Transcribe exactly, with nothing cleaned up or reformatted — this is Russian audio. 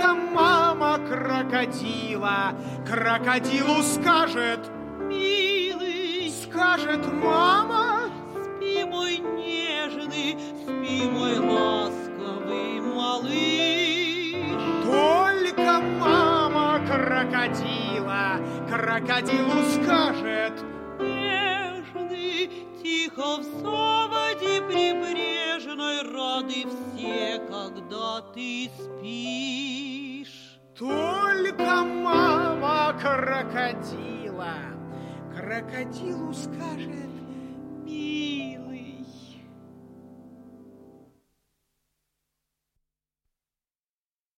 Только мама крокодила крокодилу скажет: милый, скажет мама: спи, мой нежный, спи, мой ласковый малыш. Только мама крокодила крокодилу скажет: нежный, тихо в заводе прибрежной рады все, когда ты спишь. Только мама крокодила крокодилу скажет: милый,